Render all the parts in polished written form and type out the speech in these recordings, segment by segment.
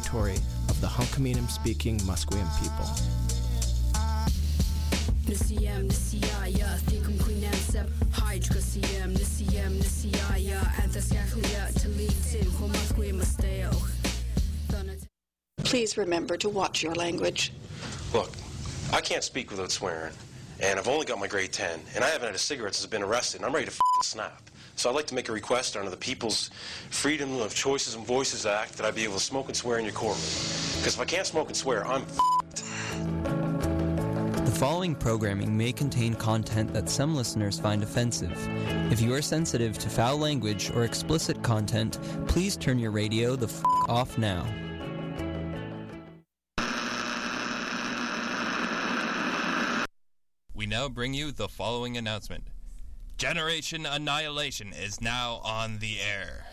territory of the Hunkaminam-speaking Musqueam people. Please remember to watch your language. Look, I can't speak without swearing, and I've only got my grade 10, and I haven't had a cigarette since I've been arrested, and I'm ready to snap. So I'd like to make a request under the People's Freedom of Choices and Voices Act that I be able to smoke and swear in your courtroom. Because if I can't smoke and swear, I'm The following programming may contain content that some listeners find offensive. If you are sensitive to foul language or explicit content, please turn your radio the off now. We now bring you the following announcement. Generation Annihilation is now on the air.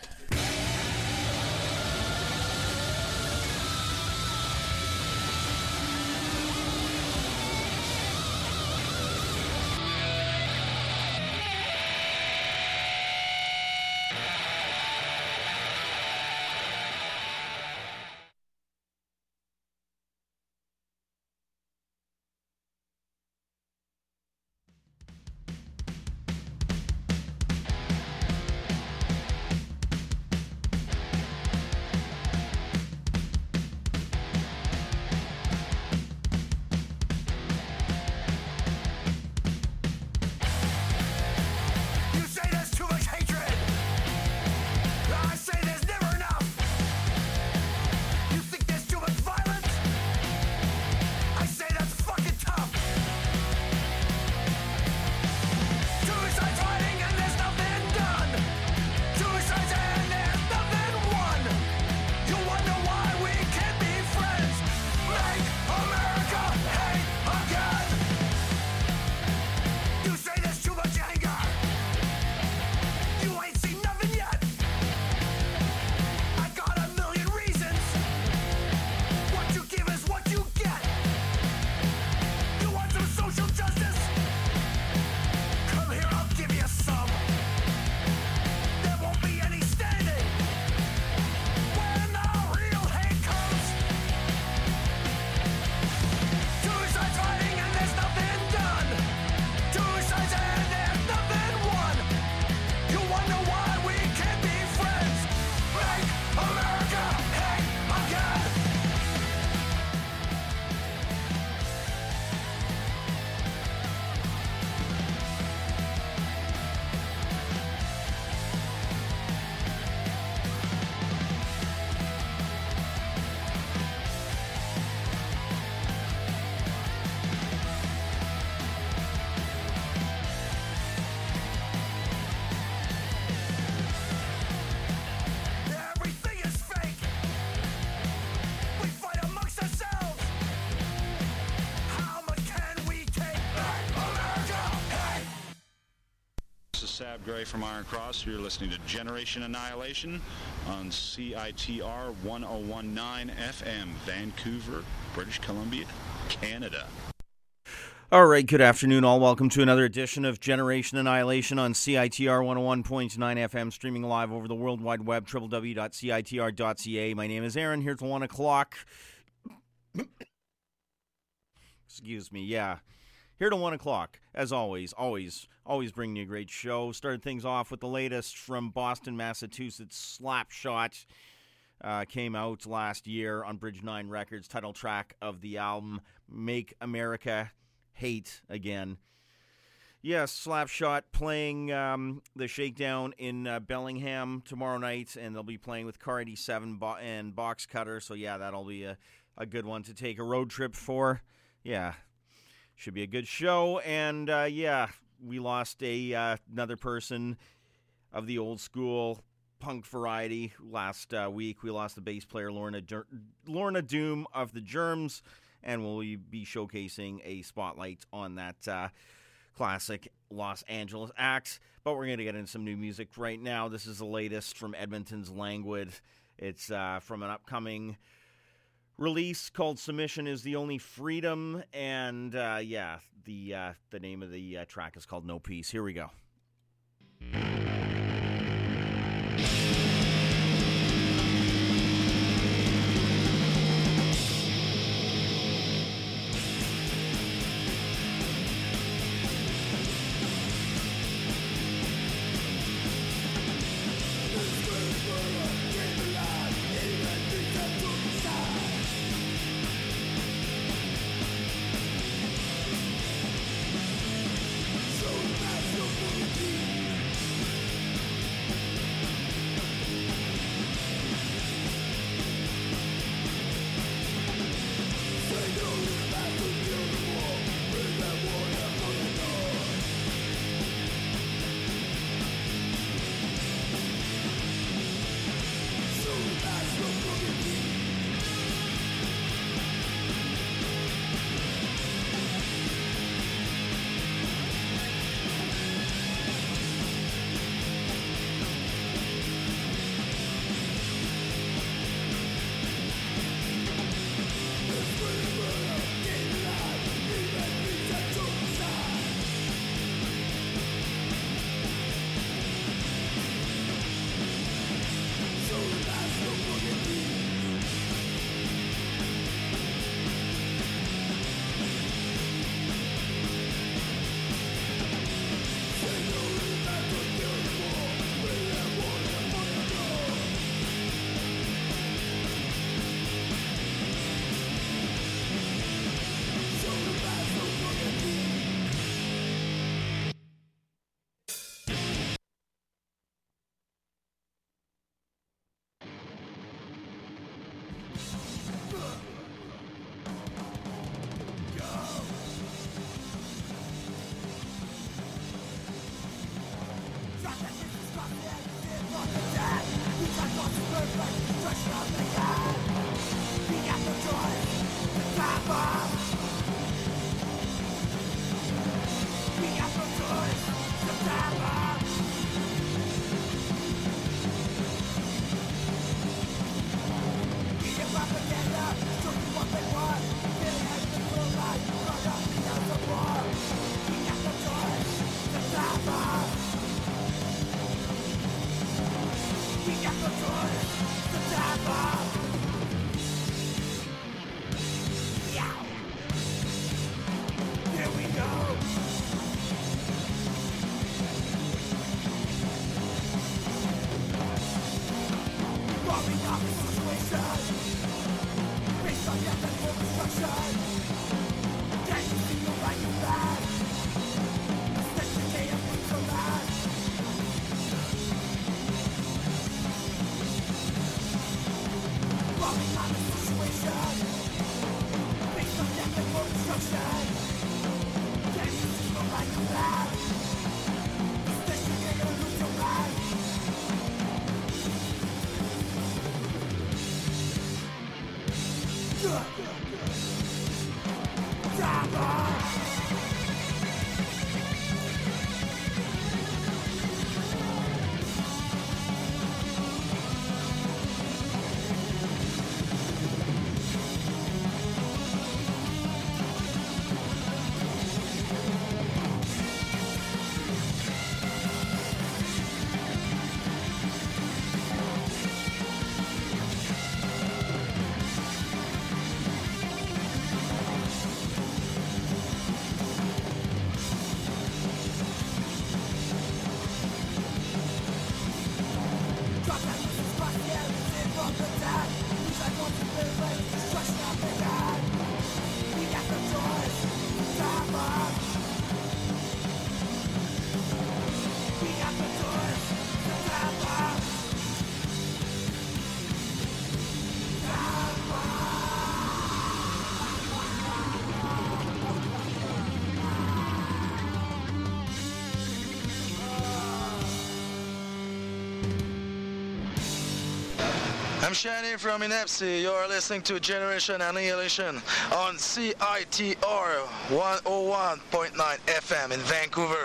Sab Gray from Iron Cross. You're listening to Generation Annihilation on CITR 1019 FM, Vancouver, British Columbia, Canada. All right, good afternoon, all. Welcome to another edition of Generation Annihilation on CITR 101.9 FM, streaming live over the World Wide Web, www.citr.ca. My name is Aaron, here till 1 o'clock. Excuse me, yeah. Here till 1 o'clock, as always bringing you a great show. Started things off with the latest from Boston, Massachusetts, Slapshot. Came out last year on Bridge 9 Records, title track of the album, Make America Hate Again. Yes, Slapshot playing the Shakedown in Bellingham tomorrow night, and they'll be playing with Car 87 and Box Cutter, so yeah, that'll be a good one to take a road trip for. Yeah. Should be a good show, and we lost another person of the old school punk variety last week. We lost the bass player Lorna Doom of the Germs, and we'll be showcasing a spotlight on that classic Los Angeles act. But we're going to get into some new music right now. This is the latest from Edmonton's Languid. It's from an upcoming release called Submission is the Only Freedom, and the name of the track is called No Peace. Here we go. I'm Shani from Inepsi. You're listening to Generation Annihilation on CITR 101.9 FM in Vancouver.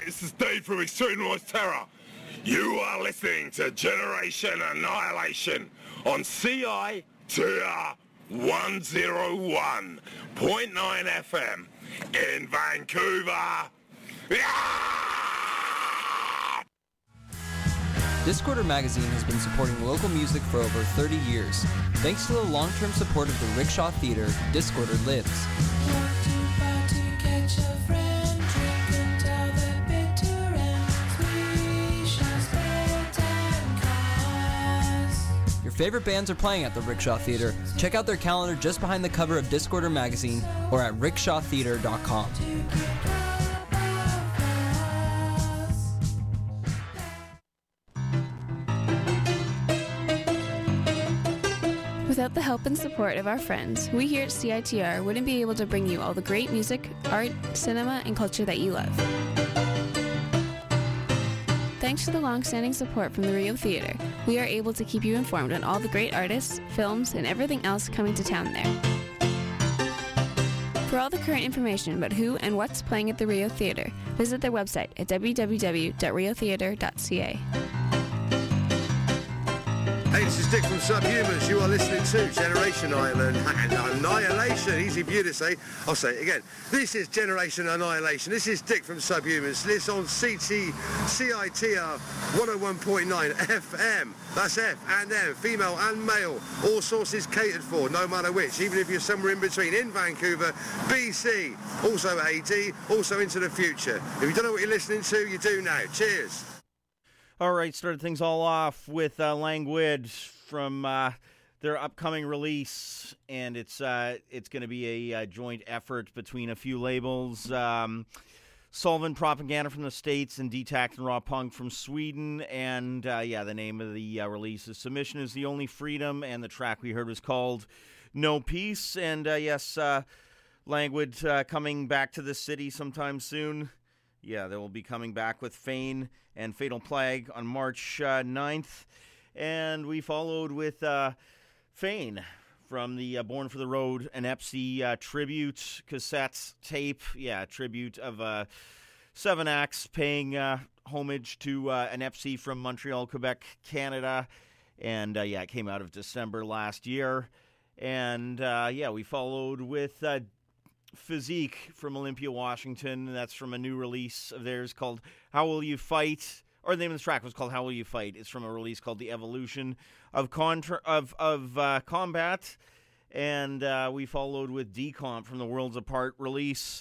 this is Dave from Extreme Noise Terror. You are listening to Generation Annihilation on CITR 101.9 FM in Vancouver. Discorder Magazine has been supporting local music for over 30 years. Thanks to the long-term support of the Rickshaw Theatre, Discorder lives. Your favorite bands are playing at the Rickshaw Theatre. Check out their calendar just behind the cover of Discorder Magazine or at rickshawtheatre.com. Without the help and support of our friends, we here at CITR wouldn't be able to bring you all the great music, art, cinema, and culture that you love. Thanks to the long-standing support from the Rio Theatre, we are able to keep you informed on all the great artists, films, and everything else coming to town there. For all the current information about who and what's playing at the Rio Theatre, visit their website at www.riotheatre.ca. Hey, this is Dick from Subhumans. You are listening to Generation Island and Annihilation. Easy for you to say. I'll say it again. This is Generation Annihilation. This is Dick from Subhumans. This on CITR 101.9 FM. That's F and M, female and male. All sources catered for, no matter which. Even if you're somewhere in between, in Vancouver, BC, also AD, also into the future. If you don't know what you're listening to, you do now. Cheers. All right, started things all off with Languid from their upcoming release, and it's going to be a joint effort between a few labels. Solvent Propaganda from the States and D-Tact and Raw Punk from Sweden. And, the name of the release is Submission is the Only Freedom, and the track we heard was called No Peace. And, Languid coming back to the city sometime soon. Yeah, they will be coming back with Fane and Fatal Plague on March 9th. And we followed with Fane from the Born for the Road, an Epsy tribute cassette tape. Yeah, tribute of 7 acts paying homage to an Epsy from Montreal, Quebec, Canada. And, it came out of December last year. And, we followed with Physique from Olympia, Washington. That's from a new release of theirs called How Will You Fight? Or the name of the track was called How Will You Fight? It's from a release called The Evolution of Combat. And we followed with Decomp from the Worlds Apart release.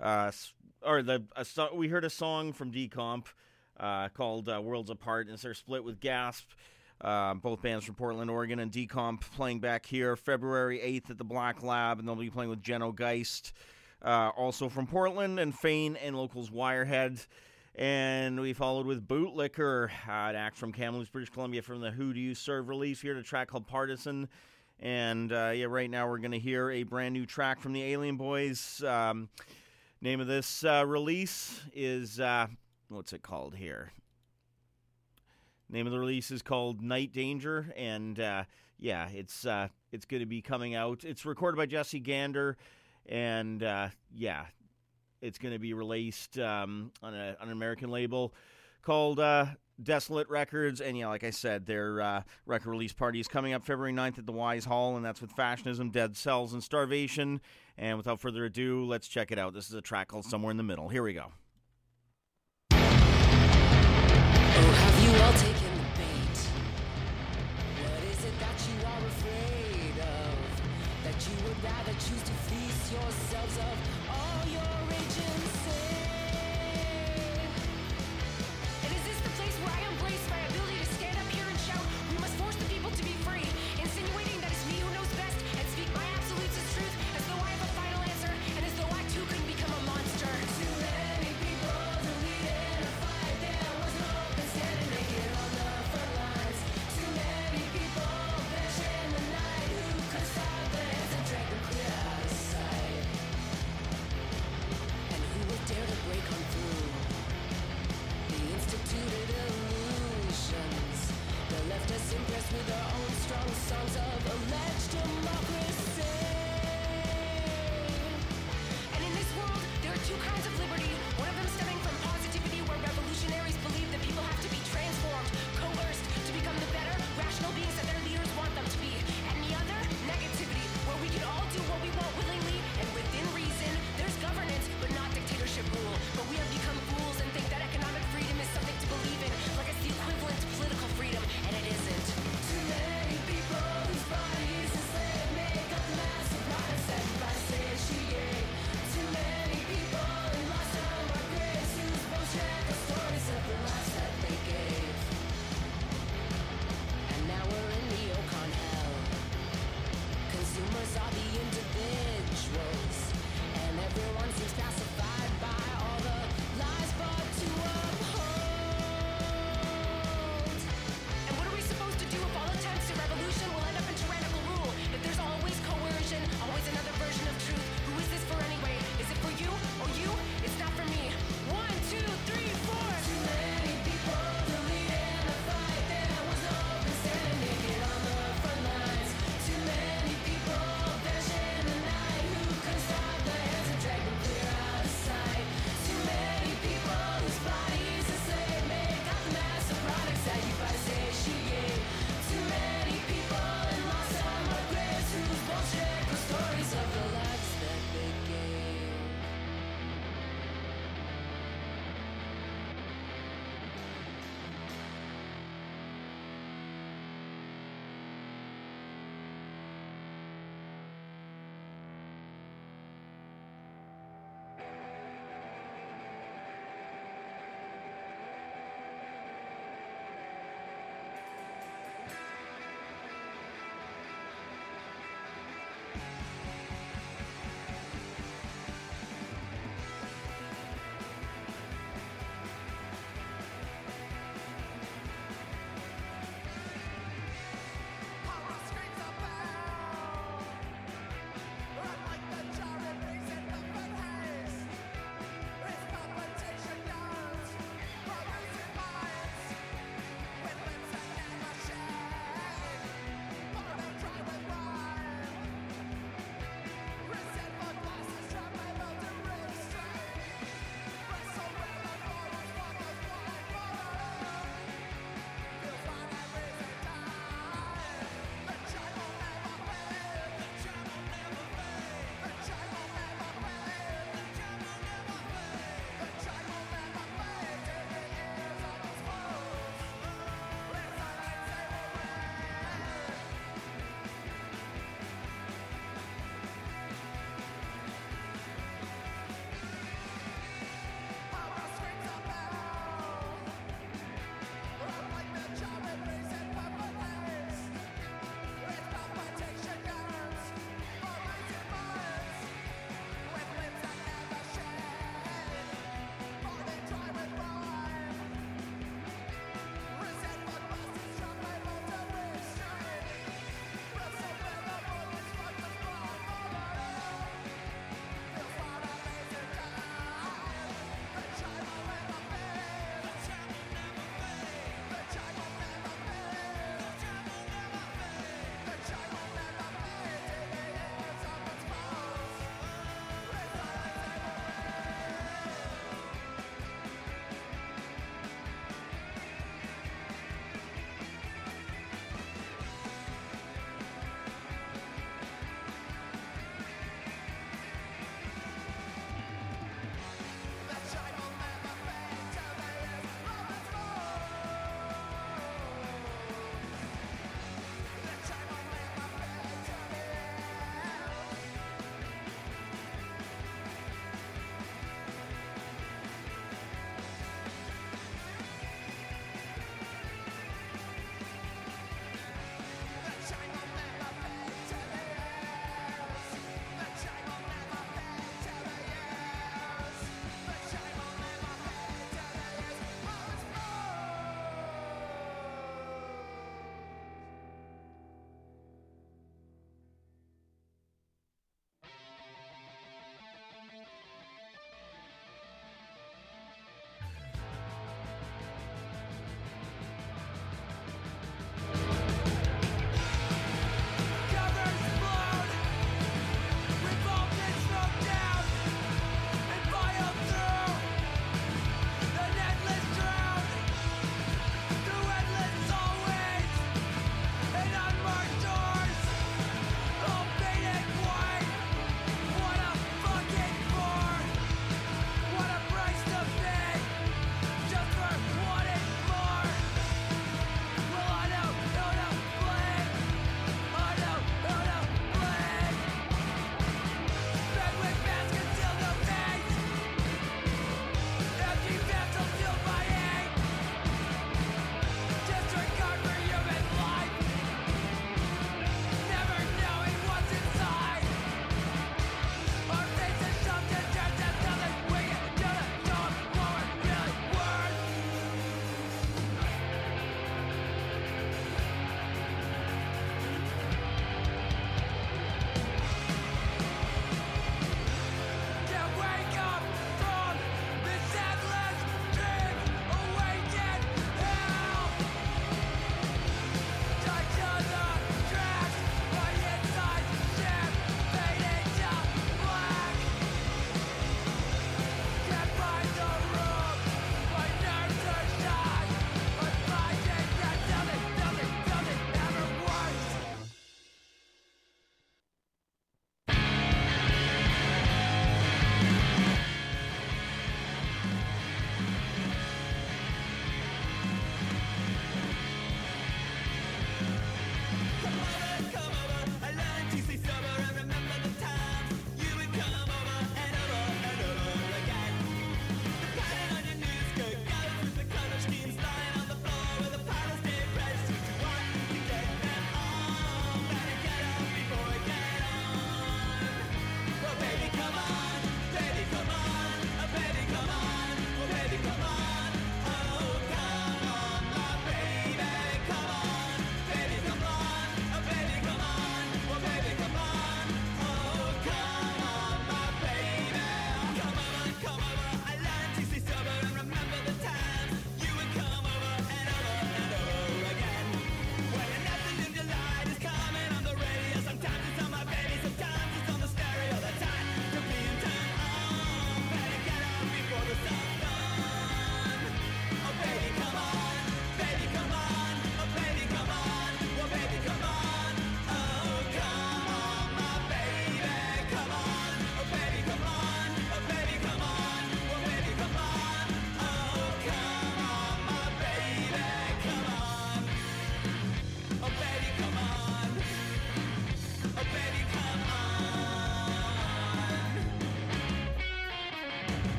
We heard a song from Decomp called Worlds Apart, and it's their split with Gasp. Both bands from Portland, Oregon, and Decomp playing back here February 8th at the Black Lab, and they'll be playing with Geno Geist, also from Portland, and Fane and locals Wirehead. And we followed with Bootlicker, an act from Kamloops, British Columbia, from the Who Do You Serve release. We heard a track called Partisan. And right now we're going to hear a brand new track from the Alien Boys. Name of this release is, what's it called here? Name of the release is called Night Danger, and it's going to be coming out. It's recorded by Jesse Gander, and it's going to be released on an American label called Desolate Records. And like I said, their record release party is coming up February 9th at the Wise Hall, and that's with Fashionism, Dead Cells, and Starvation. And without further ado, let's check it out. This is a track called Somewhere in the Middle. Here we go. Have you all taken the bait? What is it that you are afraid of? That you would rather choose to fleece yourselves of all your rage and sin? And is this the place where I embrace my ability to stand up here and shout, we must force the people to be free, insinuating that it's me who knows best and speak my absolutes as truth, as though I have a final answer, and as though I too couldn't become a monster? Too many people to lead in a fight, there was no standing naked on the front lines. Too many people perish in the night who could stop the hands and drag them clear out of sight. And who would dare to break on through the instituted illusions that left us impressed with our own strong songs of alleged democracy? And in this world, there are two kinds of liberty. One of them stemming from positivity, where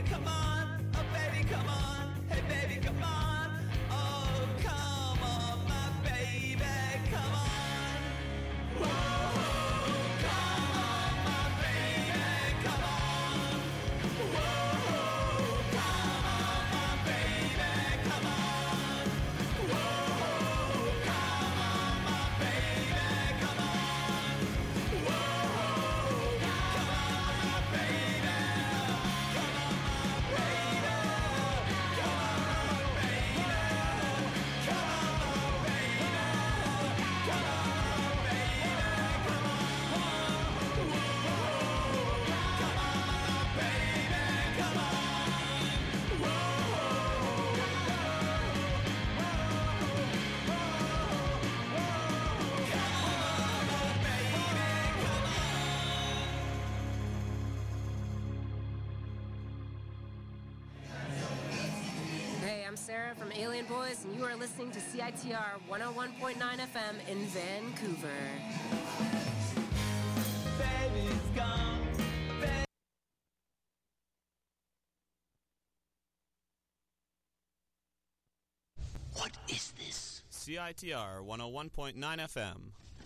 come on. Oh, baby, come on. Hey, baby, come on. Oh, come on, my baby, come on. Whoa, come on, my baby, come on. Whoa, come on, my baby, come on. Whoa, come on, my baby, come on. Whoa, come on, my baby, come on, my baby, come on, my baby, come on, my baby, come on, my baby, come on. Hey, I'm Sarah from Alien Boys, and you are listening to CITR 101.9 FM in Vancouver. Baby's gone. What is this? CITR 101.9 FM.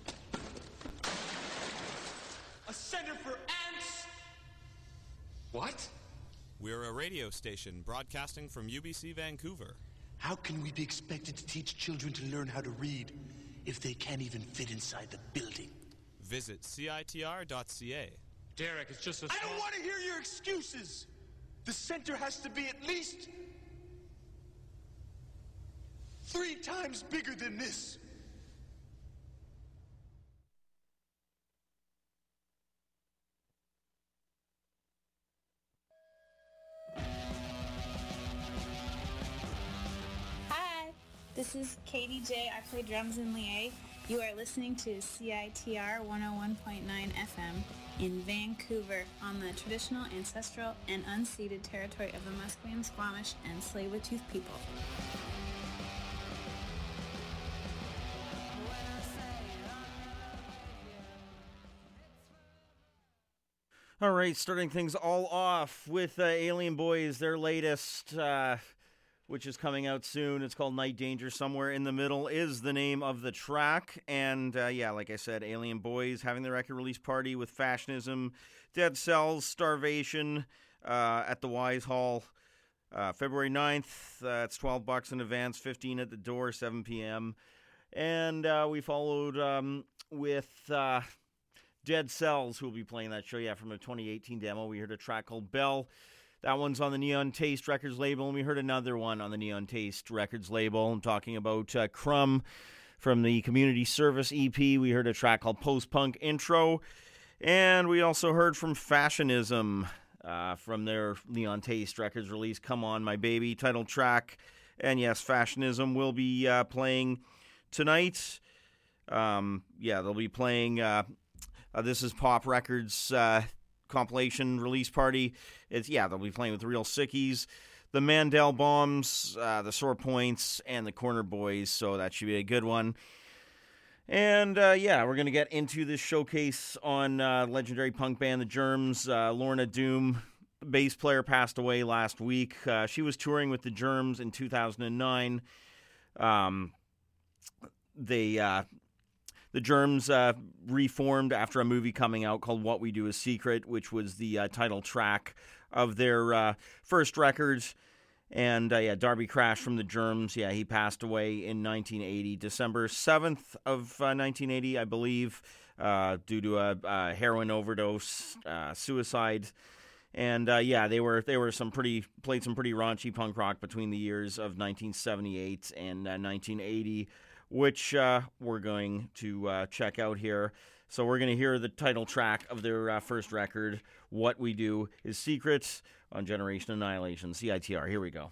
A center for ants? What? We're a radio station broadcasting from UBC Vancouver. How can we be expected to teach children to learn how to read if they can't even fit inside the building? Visit CITR.ca. Derek, it's just a... I don't want to hear your excuses! The center has to be at least 3 times bigger than this. Hi, this is Katie J. I play drums in Lié. You are listening to CITR 101.9 FM in Vancouver on the traditional, ancestral, and unceded territory of the Musqueam, Squamish, and Tsleil-Waututh people. All right, starting things all off with Alien Boys, their latest, which is coming out soon. It's called Night Danger. Somewhere in the Middle is the name of the track. And, yeah, like I said, Alien Boys having their record release party with Fashionism, Dead Cells, Starvation at the Wise Hall. February 9th, it's $12 in advance, $15 at the door, 7 p.m. And we followed with... Dead Cells, who will be playing that show, from a 2018 demo. We heard a track called Bell. That one's on the Neon Taste Records label, and we heard another one on the Neon Taste Records label. I'm talking about Crumb from the Community Service EP. We heard a track called Post-Punk Intro, and we also heard from Fashionism from their Neon Taste Records release, Come On My Baby, title track. And yes, Fashionism will be playing tonight. They'll be playing... This is Pop Records compilation release party. They'll be playing with the Real Sickies, the Mandel Bombs, the Sore Points, and the Corner Boys, so that should be a good one. And, we're going to get into this showcase on legendary punk band The Germs. Lorna Doom, bass player, passed away last week. She was touring with The Germs in 2009. The Germs reformed after a movie coming out called What We Do Is Secret, which was the title track of their first record. And, Darby Crash from The Germs, he passed away in 1980, December 7th of 1980, I believe, due to a heroin overdose, suicide. And, they were played some pretty raunchy punk rock between the years of 1978 and 1980. Which we're going to check out here. So we're going to hear the title track of their first record, What We Do Is Secret, on Generation Annihilation, CITR. Here we go.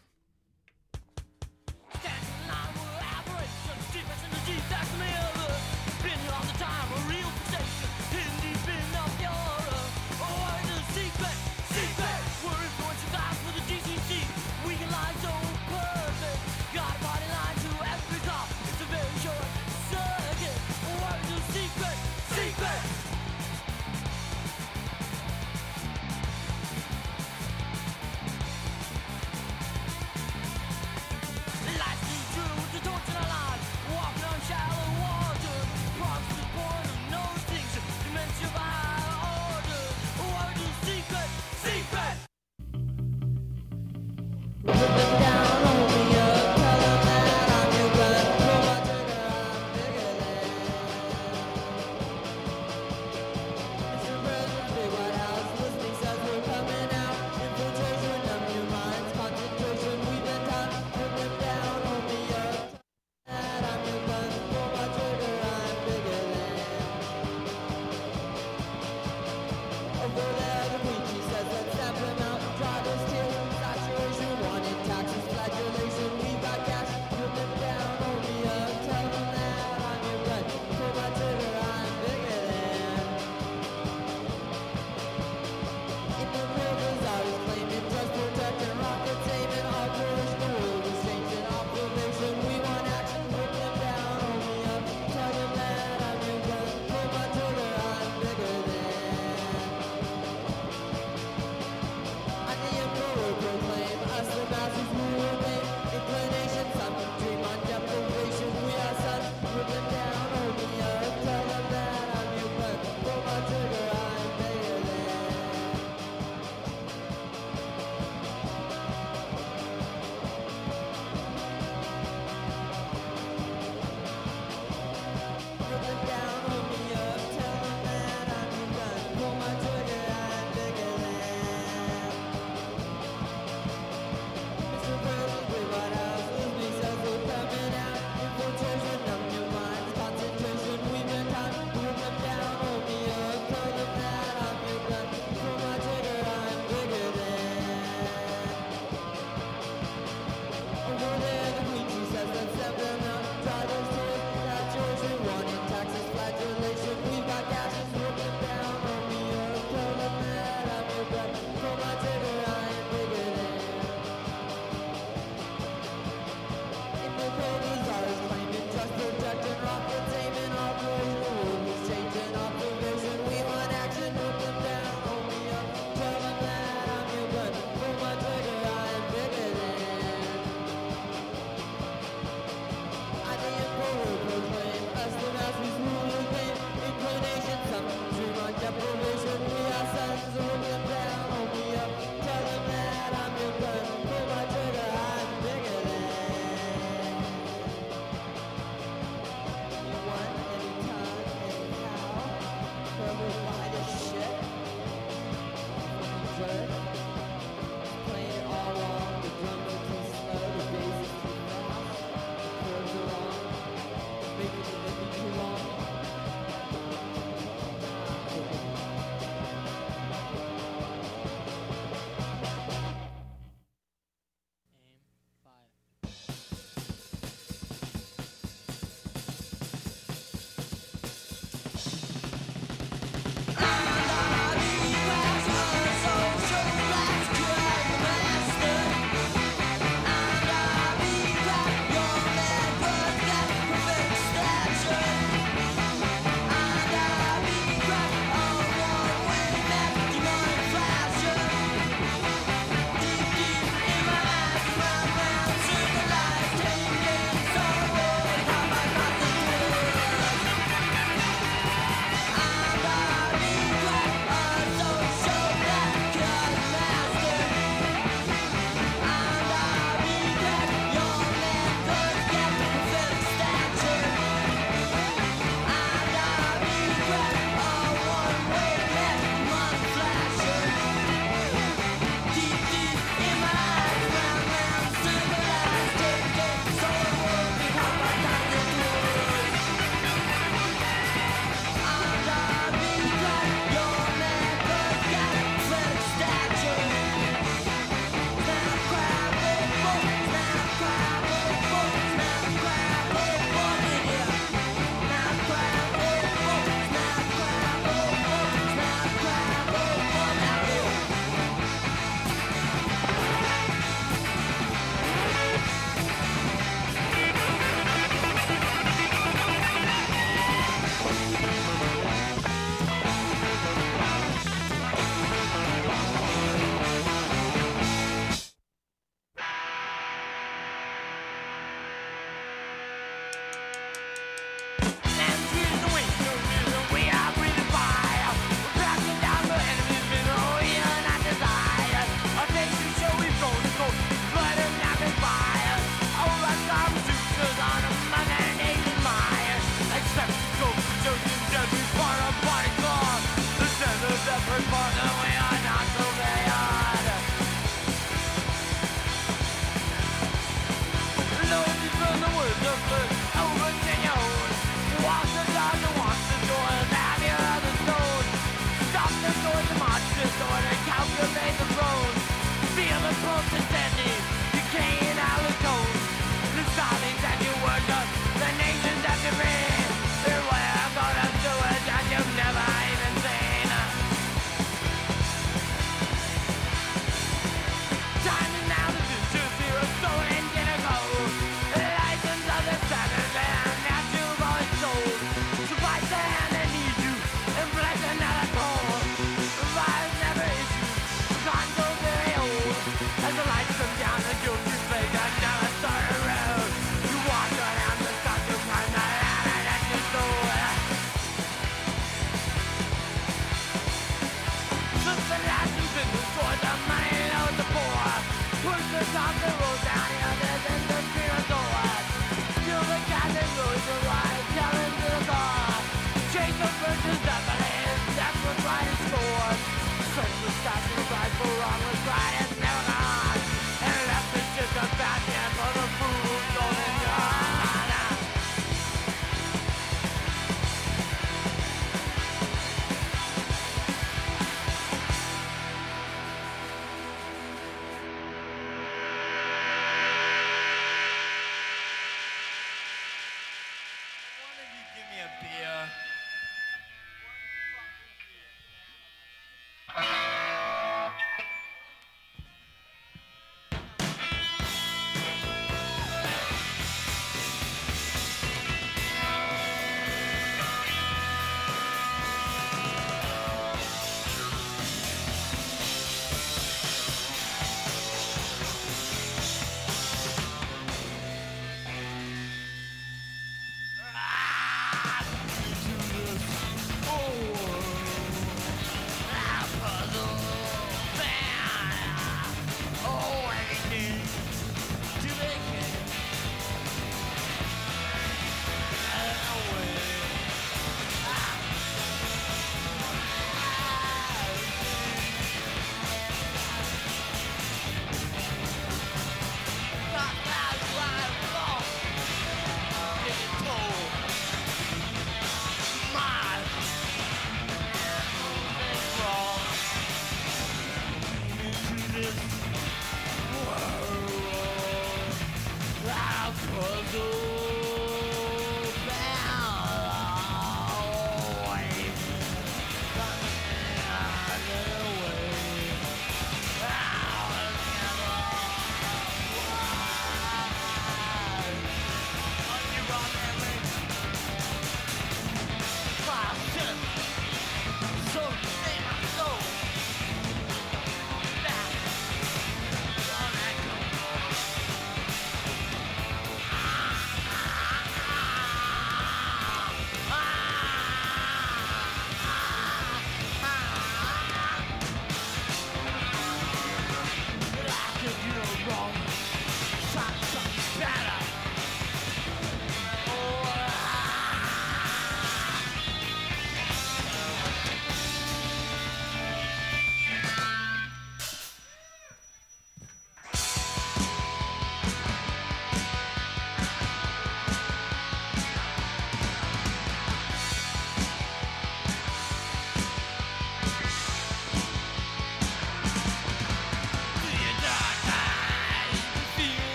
poor. Push the top the road down here, there's industry of doors. Still the cat that goes the right, telling to the car. Chase the virtues that believe, that's what's right in scores. Search the stars and right for wrong was right and never gone. And left is just a bastion for the food golden gun.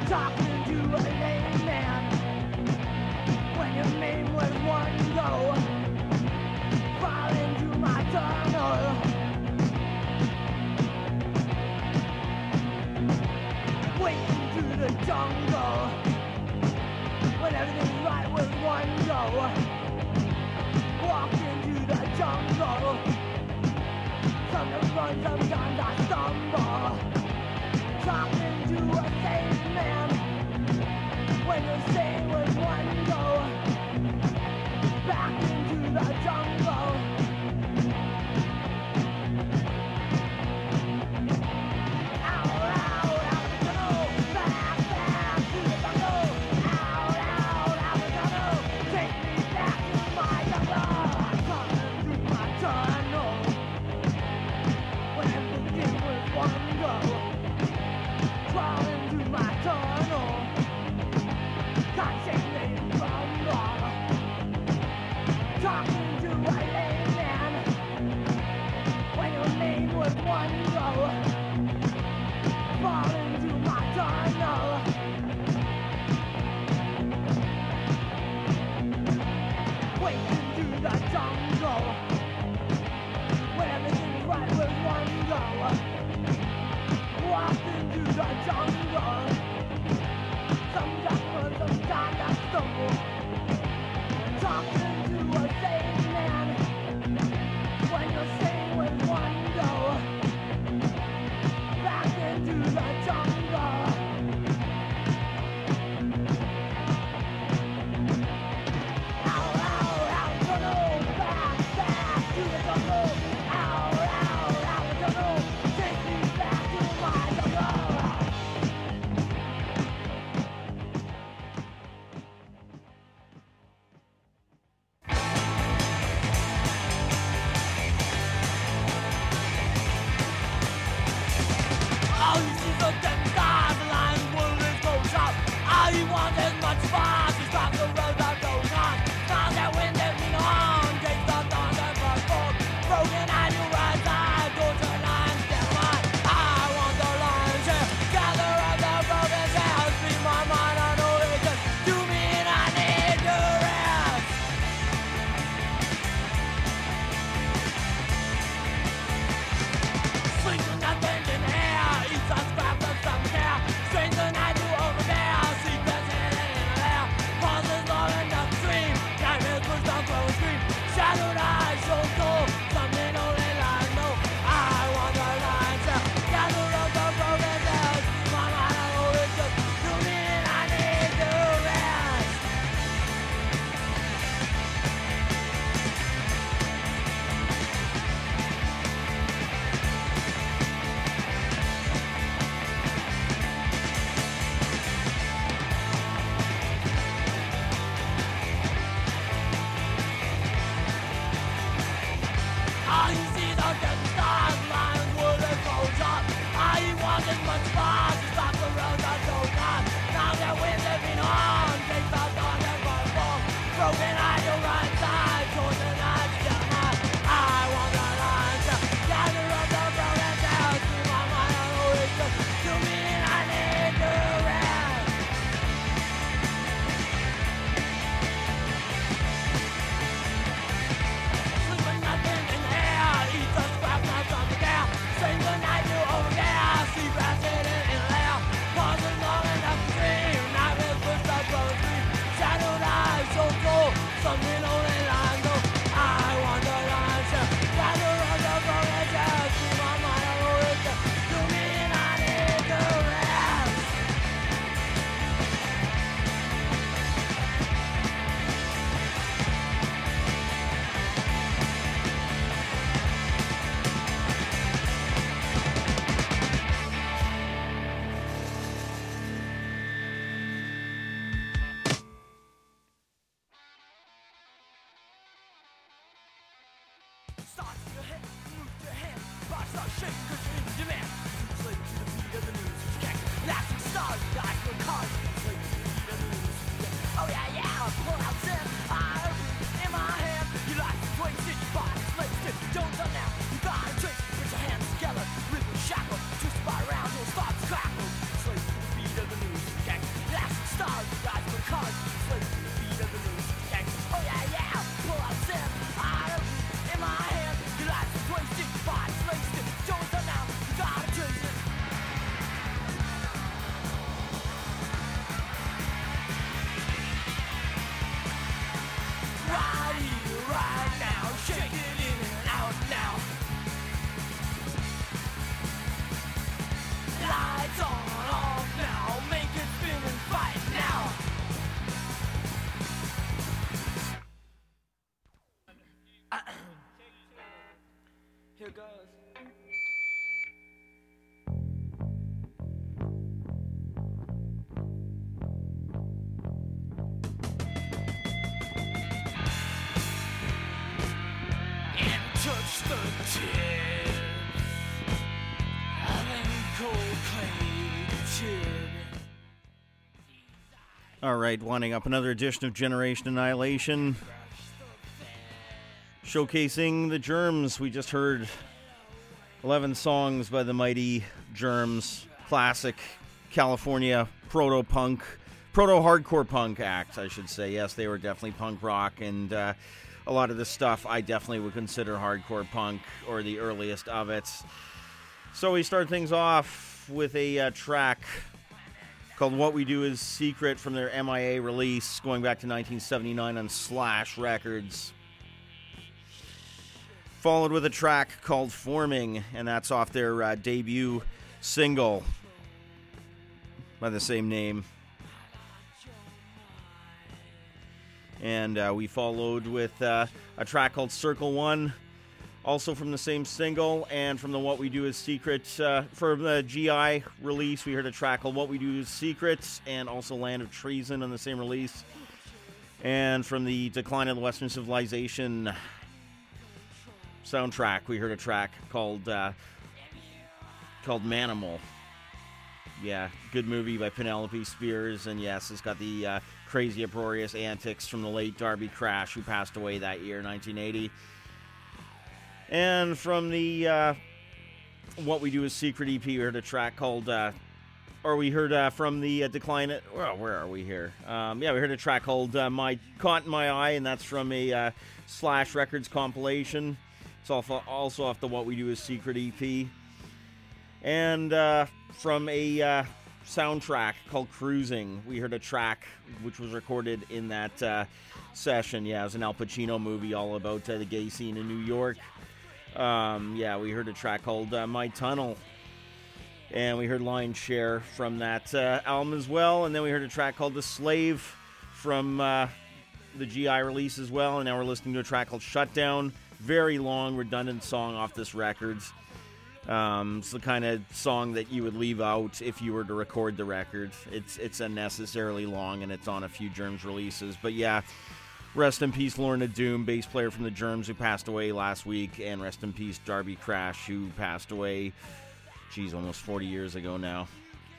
Talking to a lame man when your name was one go. Fall into my tunnel. Waiting through the jungle when everything's right with one go. Walk into the jungle. Sometimes run, sometimes I stumble. Talking to a safe man when the same was one go. Back into the jungle. Out, out, out the tunnel. Back, back to the jungle. Out, out, out the tunnel. Take me back to my jungle. I'm coming through my tunnel when everything was one go. Crawl into my tunnel. Can't shake me from wrong. Talking to a lame man when your name was one go. Fall into my tunnel. Waiting through the jungle when everything's right with one go. Walk into the jungle. Sometimes run, sometimes I stumble. Talking to a safe man when you're sane with one go. Back into the jungle. Out, out, out the tunnel. Back, back to the jungle. Out, out, out the tunnel. Take me back to my jungle. All you see so dead stars, the line will live goes up. All you want is much fast, you stop the road that goes on. Now that wind that lean on, takes the thunder for gold. Broken and you rise high, go to the line, stand by. I want the lion's share, gather up the broken shells. Free my mind, I know it just do me and I need to rest. Sleep in that bending air, eats a scrap of some care. Strange the night you over there, sleep that's hidden in the lair. Pauses long enough to dream, nightmares push down through a scream. Shadowed eyes show soul, something only lies know. I want the lion's share, gather up the broken shells. My mind, I know it's just do me and I need to rest. All you see is the dead stars, lions wood and goes up. All you want is much fast, you stop the road that goes on. Now that wind living on, takes the dawn and run fall. Broken eye, you run side, towards the night, still not. I want the lion's share, gather up the broken shells. See my mind, I know it's just do me and I need to rest. Sleeping nothing in air, eat the scrap, not some care. Strange the night you over there, sleep as hidden in lair. Pauses long enough to dream, nightmares push the close dream. Shadowed eyes so cold, something only lies know. I want the lion's share, gather up the broken shells. See my mind, I know it's just do me and I need to rest. Start to your head, move your hand, body start shaking 'cause you're in demand. Slave to the beat of the news, you can't get lasting stars, die for cars. Slave to the beat of the news, oh yeah, yeah, I pull out sand, I in my hand. You like to play shit, your body slave shit, don't turn now. You gotta trick, put your hands together, rhythm shackle, twist by round, you'll start to crackle. Slave to the beat of the news, you can't Shake it in and out now. Lights on, off now. Make it spin and fight now. Here goes. And touch the tip of them cold clay tip. All right, winding up another edition of Generation Annihilation. Showcasing the Germs. We just heard 11 songs by the mighty Germs. Classic California proto-punk, proto-hardcore punk act, I should say. Yes, they were definitely punk rock, and a lot of this stuff I definitely would consider hardcore punk, or the earliest of it. So we start things off with a track called What We Do Is Secret from their MIA release going back to 1979 on Slash Records. Followed with a track called Forming, and that's off their debut single by the same name. And we followed with a track called Circle One, also from the same single, and from the What We Do Is Secret. For the GI release, we heard a track called What We Do Is Secret, and also Land of Treason on the same release. And from the Decline of the Western Civilization soundtrack, we heard a track called Manimal. Yeah, good movie by Penelope Spears, and yes, it's got the crazy uproarious antics from the late Darby Crash, who passed away that year, 1980. And from the What We Do Is Secret EP, we heard a track called, we heard from the Decline, well, where are we here? We heard a track called My Caught in My Eye, and that's from a Slash Records compilation. It's also off the What We Do Is Secret EP. And from a soundtrack called Cruising, we heard a track which was recorded in that session. Yeah, it was an Al Pacino movie all about the gay scene in New York. We heard a track called My Tunnel. And we heard Lion's Share from that album as well. And then we heard a track called The Slave from the GI release as well. And now we're listening to a track called Shutdown. Very long, redundant song off this record. It's the kind of song that you would leave out if you were to record the record. It's unnecessarily long, and it's on a few Germs releases. But yeah, rest in peace Lorna Doom, bass player from the Germs, who passed away last week. And rest in peace Darby Crash, who passed away, almost 40 years ago now.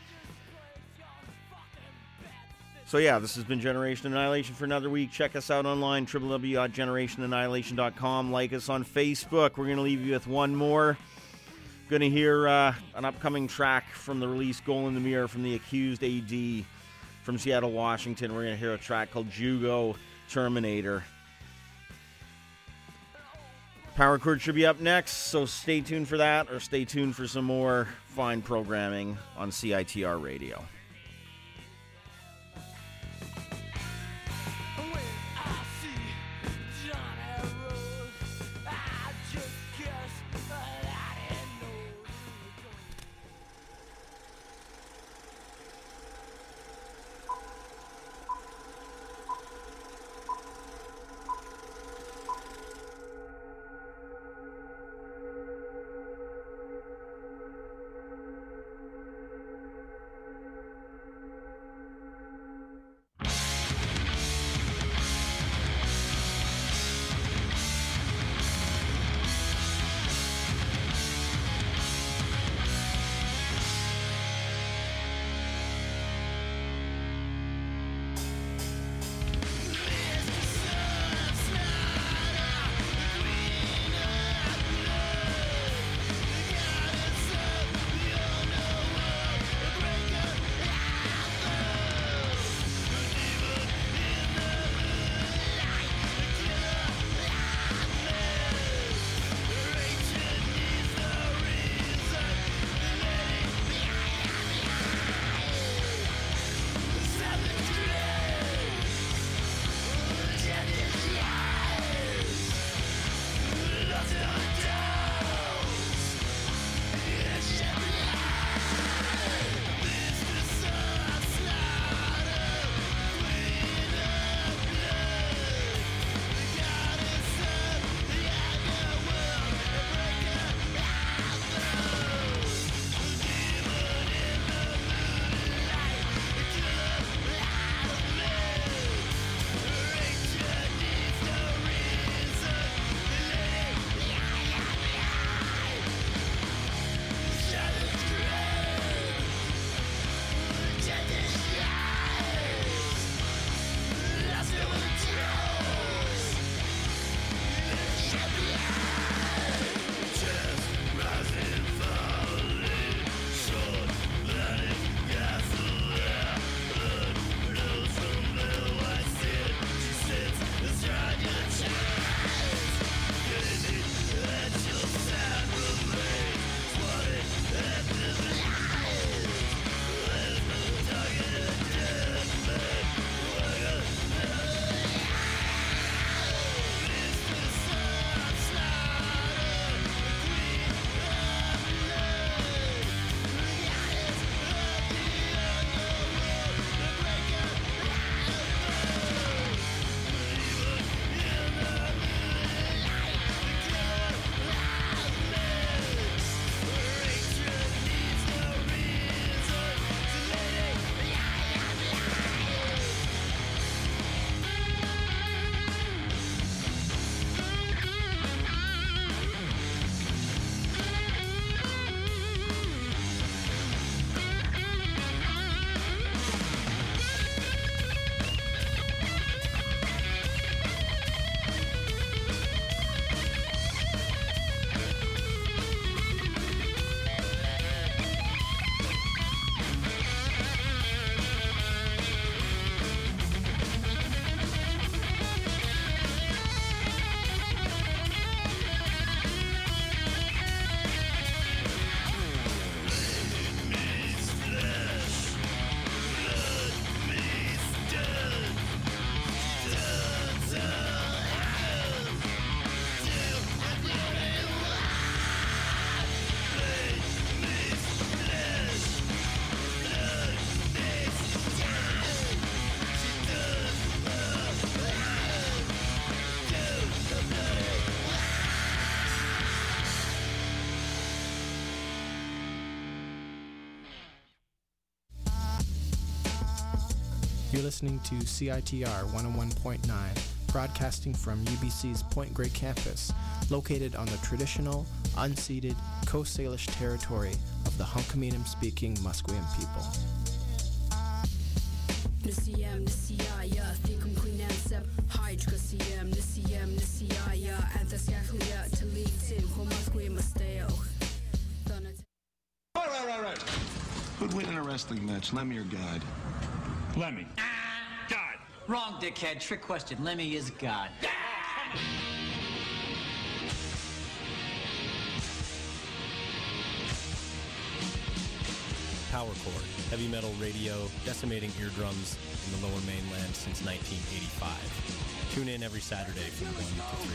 So yeah, this has been Generation Annihilation for another week. Check us out online, www.generationannihilation.com. Like us on Facebook. We're going to leave you with one more. Going to hear an upcoming track from the release Goal in the Mirror from the Accused AD from Seattle, Washington. We're going to hear a track called Jugo Terminator. Power Chord should be up next, so stay tuned for that, or stay tuned for some more fine programming on CITR Radio. You're listening to CITR 101.9, broadcasting from UBC's Point Grey campus, located on the traditional, unceded Coast Salish territory of the Hunkaminam-speaking Musqueam people. Right. Who'd win in a wrestling match, Lemmy or God? Lemmy. God. Wrong, dickhead. Trick question. Lemmy is God. Power Chord, heavy metal radio, decimating eardrums in the Lower Mainland since 1985. Tune in every Saturday from 1 to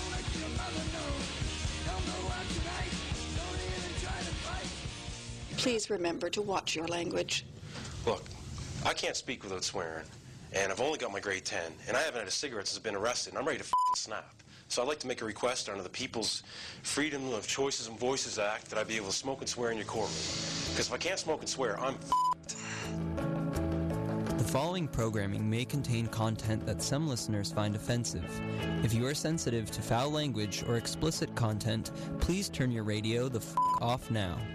3. Please remember to watch your language. Look, I can't speak without swearing, and I've only got my grade 10, and I haven't had a cigarette since I've been arrested, and I'm ready to snap. So I'd like to make a request under the People's Freedom of Choices and Voices Act that I be able to smoke and swear in your courtroom. Because if I can't smoke and swear, I'm The following programming may contain content that some listeners find offensive. If you are sensitive to foul language or explicit content, please turn your radio the off now.